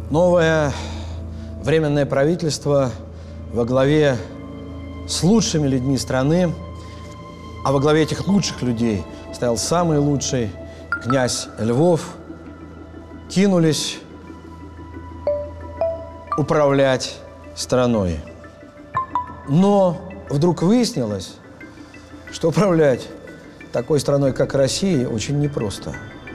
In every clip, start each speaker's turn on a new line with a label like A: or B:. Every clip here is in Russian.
A: Новое временное правительство во главе с лучшими людьми страны, а во главе этих лучших людей стоял самый лучший князь Львов, кинулись управлять страной. Но вдруг выяснилось, что управлять такой страной, как Россия, очень непросто.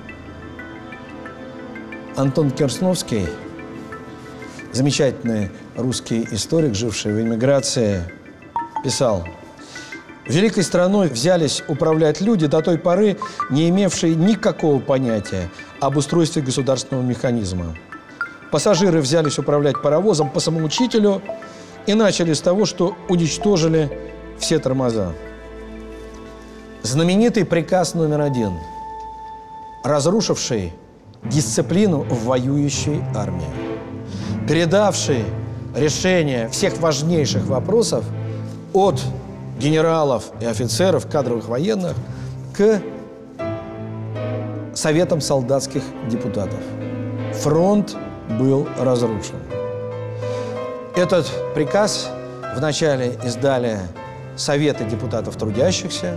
A: Антон Керсновский, замечательный русский историк, живший в эмиграции, писал: «Великой страной взялись управлять люди, до той поры не имевшие никакого понятия об устройстве государственного механизма. Пассажиры взялись управлять паровозом по самоучителю и начали с того, что уничтожили все тормоза. Знаменитый приказ номер 1, разрушивший дисциплину в воюющей армии, передавший решение всех важнейших вопросов от генералов и офицеров, кадровых военных, к советам солдатских депутатов. Фронт был разрушен. Этот приказ вначале издали Советы депутатов трудящихся,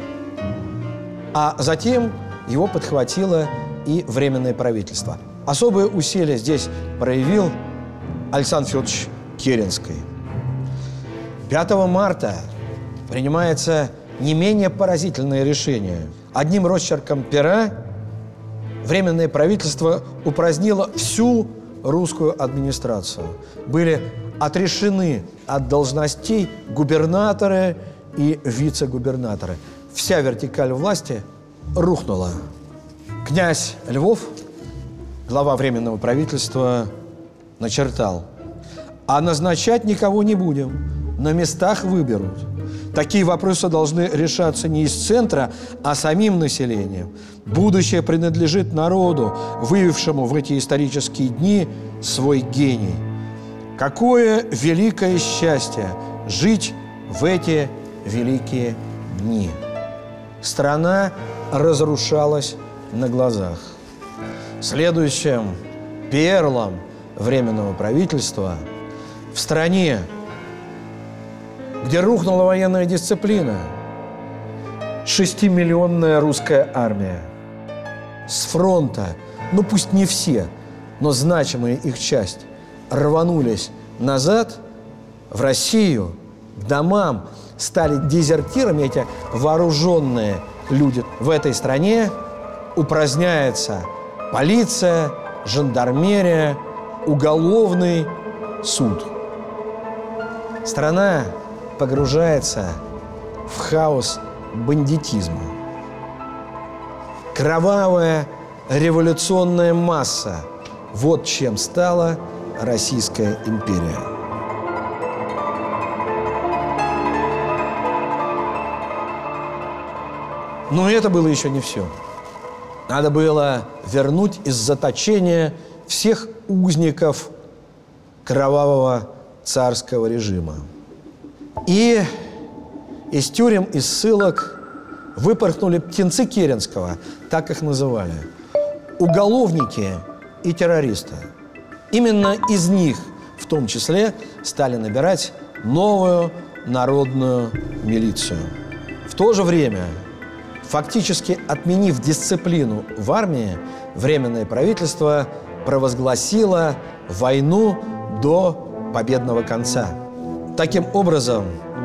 A: а затем его подхватило и Временное правительство. Особое усилие здесь проявил Александр Федорович Керенский. 5 марта принимается не менее поразительное решение. Одним росчерком пера Временное правительство упразднило всю русскую администрацию. Были отрешены от должностей губернаторы и вице-губернаторы. Вся вертикаль власти рухнула. Князь Львов, глава Временного правительства, начертал: а назначать никого не будем, на местах выберут. Такие вопросы должны решаться не из центра, а самим населением. Будущее принадлежит народу, выявившему в эти исторические дни свой гений. Какое великое счастье жить в эти великие дни! Страна разрушалась на глазах. Следующим перлом Временного правительства в стране, где рухнула военная дисциплина, 6-миллионная русская армия. С фронта, ну пусть не все, но значимая их часть, рванулись назад в Россию, к домам, стали дезертирами эти вооруженные люди. В этой стране упраздняется полиция, жандармерия, уголовный суд. Страна погружается в хаос бандитизма. Кровавая революционная масса – вот чем стала Российская империя. Но это было еще не все. Надо было вернуть из заточения всех узников кровавого царского режима. И из тюрем, из ссылок выпорхнули птенцы Керенского, так их называли, уголовники и террористы. Именно из них, в том числе, стали набирать новую народную милицию. В то же время, фактически отменив дисциплину в армии, Временное правительство провозгласило войну до победного конца. Таким образом,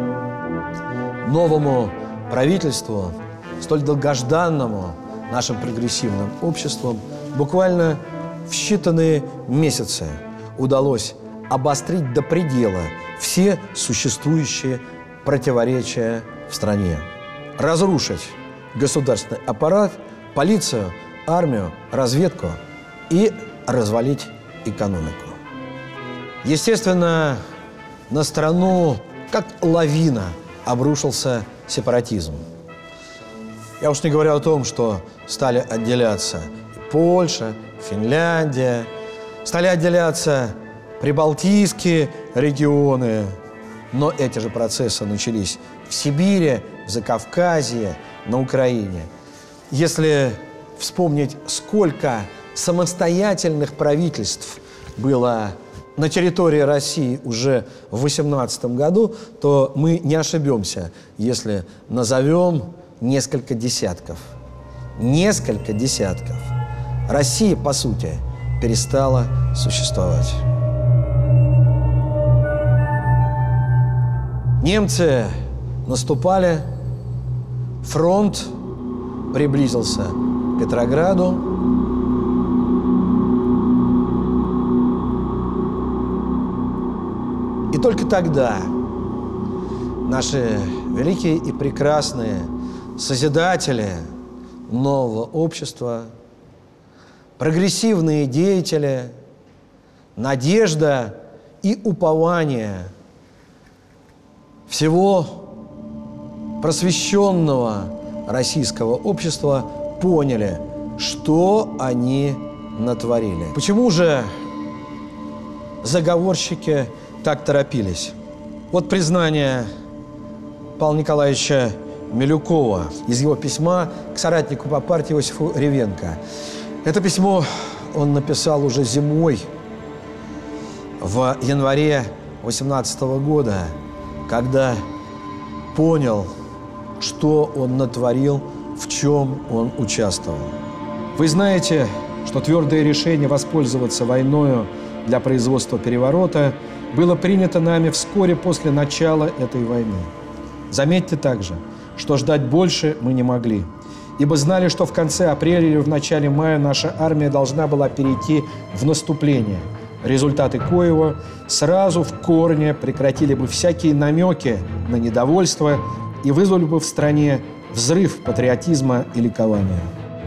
A: новому правительству, столь долгожданному нашим прогрессивным обществом, буквально в считанные месяцы удалось обострить до предела все существующие противоречия в стране, разрушить государственный аппарат, полицию, армию, разведку и развалить экономику. Естественно, на страну, как лавина, обрушился сепаратизм. Я уж не говорю о том, что стали отделяться Польша, Финляндия, стали отделяться прибалтийские регионы. Но эти же процессы начались в Сибири, в Закавказье, на Украине. Если вспомнить, сколько самостоятельных правительств было на территории России уже в 18 году, то мы не ошибемся, если назовем несколько десятков. Несколько десятков. Россия, по сути, перестала существовать. Немцы наступали, фронт приблизился к Петрограду. И только тогда наши великие и прекрасные созидатели нового общества, прогрессивные деятели, надежда и упование всего просвещенного российского общества поняли, что они натворили. Почему же заговорщики так торопились? Вот признание Павла Николаевича Милюкова из его письма к соратнику по партии Иосифу Ревенко. Это письмо он написал уже зимой, в январе 18 года, когда понял, что он натворил, в чем он участвовал.
B: Вы знаете, что твердое решение воспользоваться войною для производства переворота было принято нами вскоре после начала этой войны. Заметьте также, что ждать больше мы не могли, ибо знали, что в конце апреля или в начале мая наша армия должна была перейти в наступление, результаты коего сразу в корне прекратили бы всякие намеки на недовольство и вызвали бы в стране взрыв патриотизма и ликования.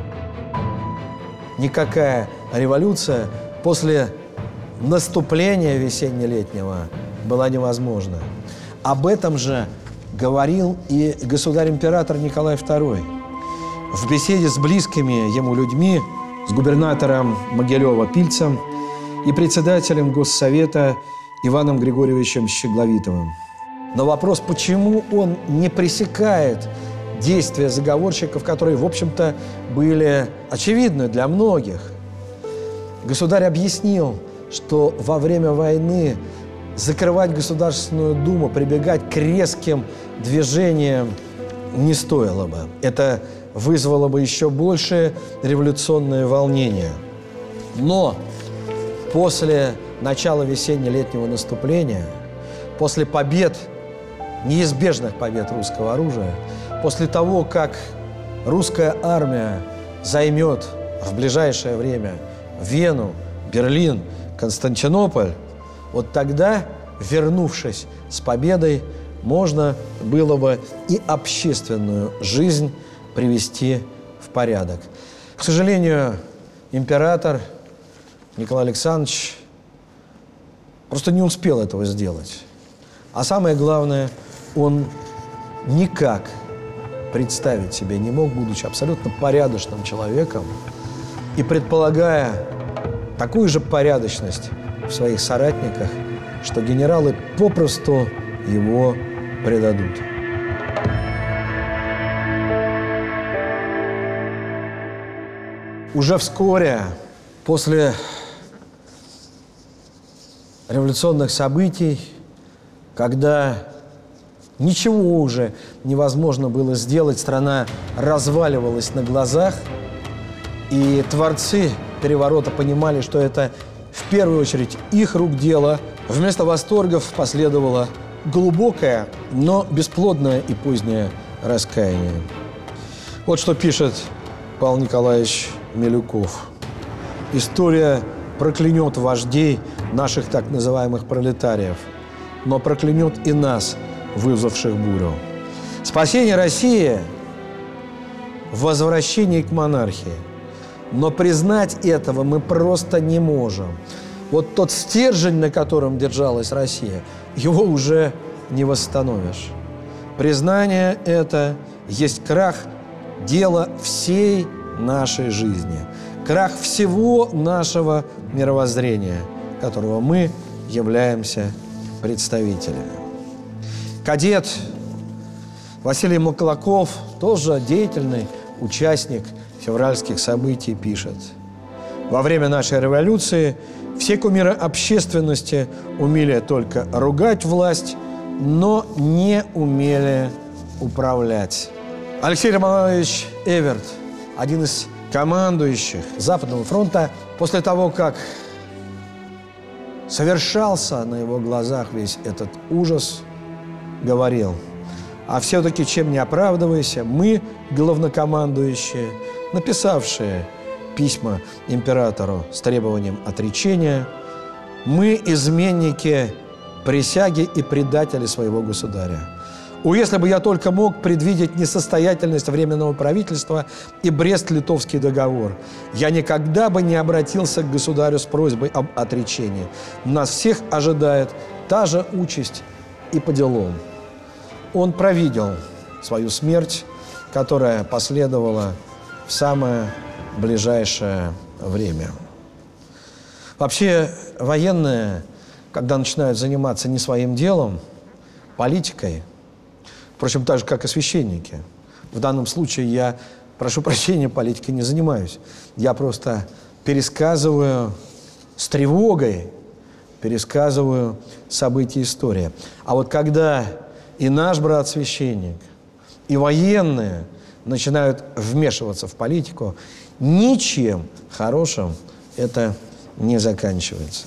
A: Никакая революция после наступления весенне-летнего была невозможна. Об этом же говорил и государь-император Николай II в беседе с близкими ему людьми, с губернатором Могилева Пильцем и председателем Госсовета Иваном Григорьевичем Щегловитовым. Но вопрос, почему он не пресекает действия заговорщиков, которые, в общем-то, были очевидны для многих. Государь объяснил, что во время войны закрывать Государственную Думу, прибегать к резким движениям не стоило бы. Это вызвало бы еще большее революционное волнение. Но после начала весенне-летнего наступления, после побед, неизбежных побед русского оружия, после того, как русская армия займет в ближайшее время Вену, Берлин, Константинополь, вот тогда, вернувшись с победой, можно было бы и общественную жизнь привести в порядок. К сожалению, император Николай Александрович просто не успел этого сделать. А самое главное, он никак представить себе не мог, будучи абсолютно порядочным человеком и предполагая такую же порядочность в своих соратниках, что генералы попросту его предадут. Уже вскоре после революционных событий, когда ничего уже невозможно было сделать, страна разваливалась на глазах, и творцы переворота понимали, что это в первую очередь их рук дело. Вместо восторгов последовало глубокое, но бесплодное и позднее раскаяние. Вот что пишет Павел Николаевич Милюков. «История проклянет вождей наших так называемых пролетариев, но проклянет и нас, вызвавших бурю. Спасение России в возвращении к монархии. Но признать этого мы просто не можем. Вот тот стержень, на котором держалась Россия, его уже не восстановишь. Признание это есть крах дела всей нашей жизни, крах всего нашего мировоззрения, которого мы являемся представителями». Кадет Василий Маклаков, тоже деятельный участник февральских событий, пишет: Во время нашей революции все кумиры общественности умели только ругать власть, но не умели управлять. Алексей Романович Эверт, один из командующих Западного фронта, после того, как совершался на его глазах весь этот ужас, говорил: а все-таки чем не оправдывайся, мы, главнокомандующие, написавшие письма императору с требованием отречения, мы изменники присяги и предатели своего государя. Если бы я только мог предвидеть несостоятельность Временного правительства и Брест-Литовский договор, я никогда бы не обратился к государю с просьбой об отречении. Нас всех ожидает та же участь и по делам. Он провидел свою смерть, которая последовала в самое ближайшее время. Вообще, военные, когда начинают заниматься не своим делом, политикой, впрочем, так же, как и священники. В данном случае я, прошу прощения, политикой не занимаюсь. Я просто пересказываю с тревогой, пересказываю события истории. А вот когда и наш брат-священник, и военные начинают вмешиваться в политику, ничем хорошим это не заканчивается.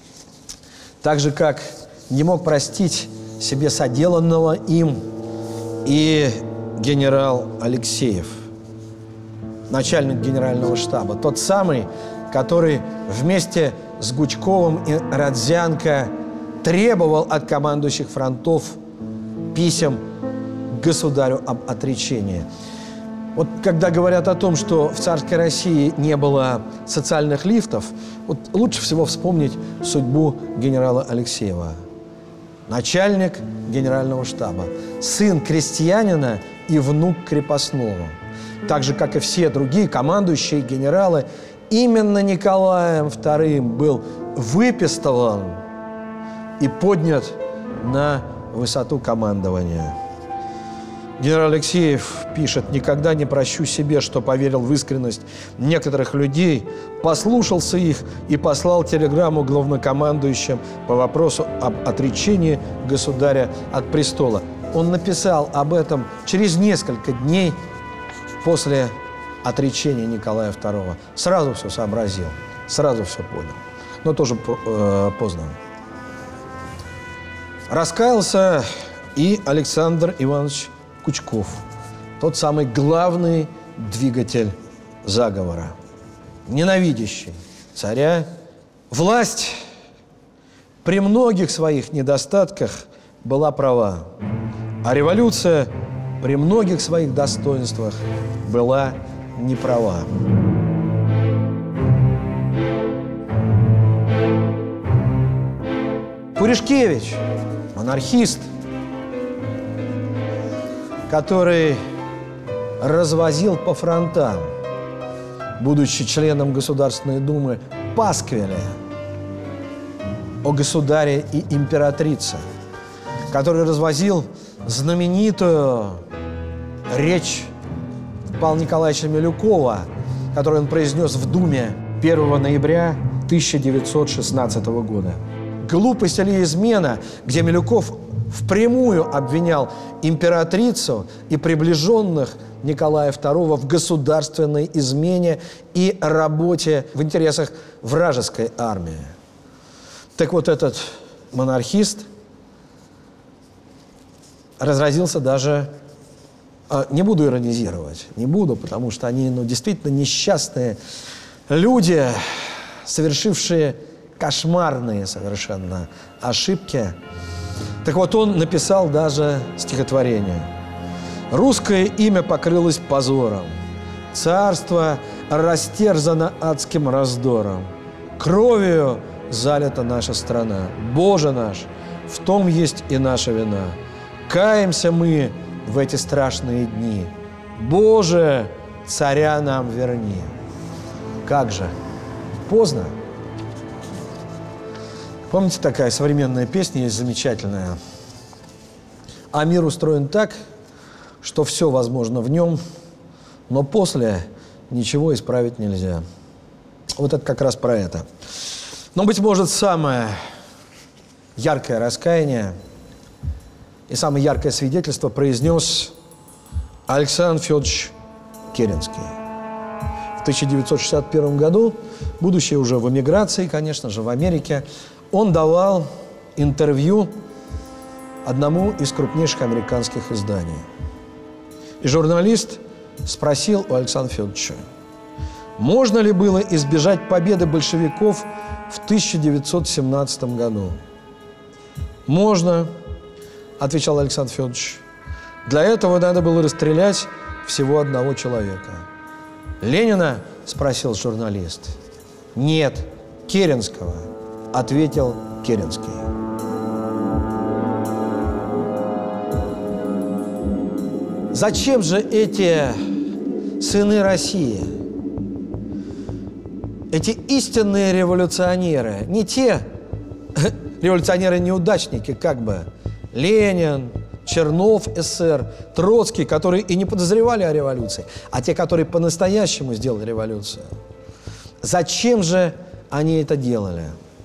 A: Так же, как не мог простить себе соделанного им и генерал Алексеев, начальник генерального штаба, тот самый, который вместе с Гучковым и Родзянко требовал от командующих фронтов писем к государю об отречении. Вот когда говорят о том, что в царской России не было социальных лифтов, вот лучше всего вспомнить судьбу генерала Алексеева. Начальник генерального штаба, сын крестьянина и внук крепостного. Так же, как и все другие командующие генералы, именно Николаем II был выпистован и поднят на высоту командования. Генерал Алексеев пишет: «Никогда не прощу себе, что поверил в искренность некоторых людей, послушался их и послал телеграмму главнокомандующим по вопросу об отречении государя от престола». Он написал об этом через несколько дней после отречения Николая II. Сразу все сообразил, сразу все понял, но тоже поздно. Раскаялся и Александр Иванович Кучков, тот самый главный двигатель заговора, ненавидящий царя. Власть при многих своих недостатках была права, а революция при многих своих достоинствах была неправа. Пуришкевич, монархист, который развозил по фронтам, будучи членом Государственной Думы, пасквили о государе и императрице, который развозил знаменитую речь Павла Николаевича Милюкова, которую он произнес в Думе 1 ноября 1916 года. «Глупость или измена», где Милюков впрямую обвинял императрицу и приближенных Николая II в государственной измене и работе в интересах вражеской армии. Так вот, этот монархист разразился даже, не буду иронизировать, не буду, потому что они действительно несчастные люди, совершившие кошмарные совершенно ошибки. Так вот, он написал даже стихотворение. «Русское имя покрылось позором, царство растерзано адским раздором, кровью залита наша страна. Боже наш, в том есть и наша вина. Каемся мы в эти страшные дни. Боже, царя нам верни». Как же? Поздно. Помните, такая современная песня есть замечательная? «А мир устроен так, что все возможно в нем, но после ничего исправить нельзя». Вот это как раз про это. Но, быть может, самое яркое раскаяние и самое яркое свидетельство произнес Александр Федорович Керенский. В 1961 году, будучи уже в эмиграции, конечно же, в Америке, он давал интервью одному из крупнейших американских изданий. И журналист спросил у Александра Федоровича, можно ли было избежать победы большевиков в 1917 году? «Можно», – отвечал Александр Федорович. «Для этого надо было расстрелять всего одного человека». «Ленина?» – спросил журналист. «Нет, Керенского», – ответил Керенский. Зачем же эти сыны России, эти истинные революционеры, не те революционеры-неудачники, как бы Ленин, Чернов, СССР, Троцкий, которые и не подозревали о революции, а те, которые по-настоящему сделали революцию. Зачем же они это делали?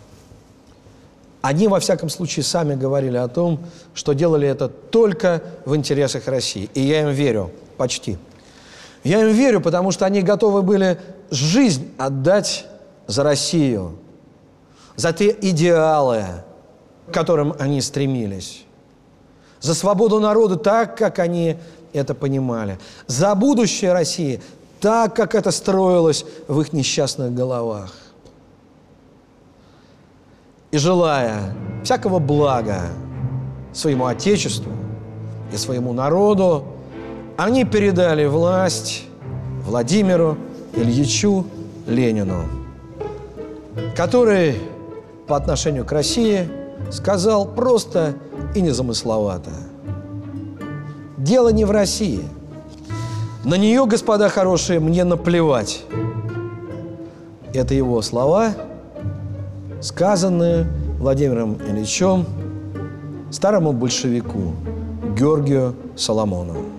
A: Они, во всяком случае, сами говорили о том, что делали это только в интересах России. И я им верю, почти. Я им верю, потому что они готовы были жизнь отдать за Россию, за те идеалы, к которым они стремились, за свободу народа так, как они это понимали, за будущее России так, как это строилось в их несчастных головах. И желая всякого блага своему Отечеству и своему народу, они передали власть Владимиру Ильичу Ленину, который по отношению к России сказал просто и незамысловато: дело не в России. На нее, господа хорошие, мне наплевать. Это его слова, сказанные Владимиром Ильичем старому большевику Георгию Соломонову.